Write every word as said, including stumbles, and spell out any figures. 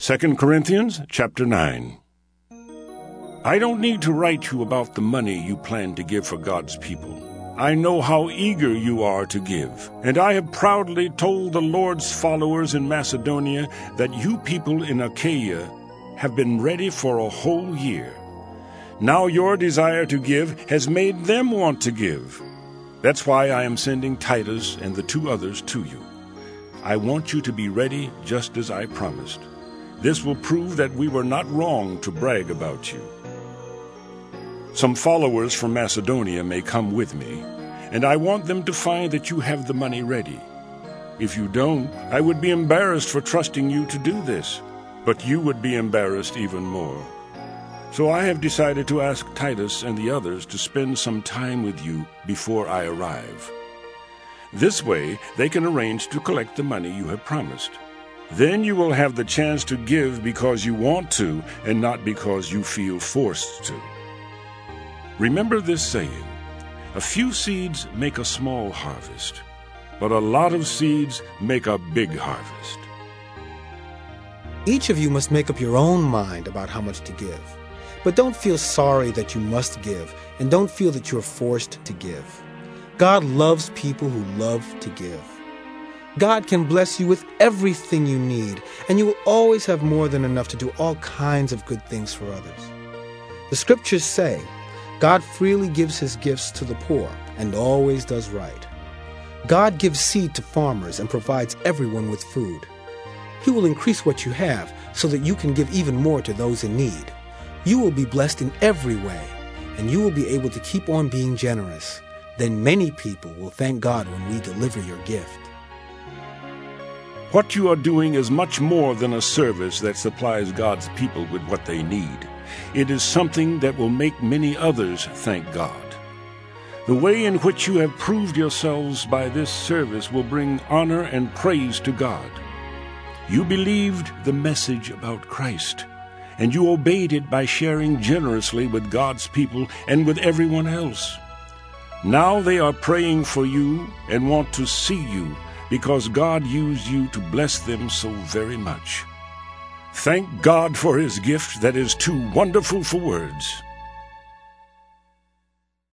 Second Corinthians chapter nine. I don't need to write you about the money you plan to give for God's people. I know how eager you are to give, and I have proudly told the Lord's followers in Macedonia that you people in Achaia have been ready for a whole year. Now your desire to give has made them want to give. That's why I am sending Titus and the two others to you. I want you to be ready just as I promised. This will prove that we were not wrong to brag about you. Some followers from Macedonia may come with me, and I want them to find that you have the money ready. If you don't, I would be embarrassed for trusting you to do this, but you would be embarrassed even more. So I have decided to ask Titus and the others to spend some time with you before I arrive. This way, they can arrange to collect the money you have promised. Then you will have the chance to give because you want to and not because you feel forced to. Remember this saying, a few seeds make a small harvest, but a lot of seeds make a big harvest. Each of you must make up your own mind about how much to give. But don't feel sorry that you must give, and don't feel that you're forced to give. God loves people who love to give. God can bless you with everything you need, and you will always have more than enough to do all kinds of good things for others. The scriptures say, God freely gives his gifts to the poor and always does right. God gives seed to farmers and provides everyone with food. He will increase what you have so that you can give even more to those in need. You will be blessed in every way, and you will be able to keep on being generous. Then many people will thank God when we deliver your gift. What you are doing is much more than a service that supplies God's people with what they need. It is something that will make many others thank God. The way in which you have proved yourselves by this service will bring honor and praise to God. You believed the message about Christ, and you obeyed it by sharing generously with God's people and with everyone else. Now they are praying for you and want to see you, because God used you to bless them so very much. Thank God for his gift that is too wonderful for words.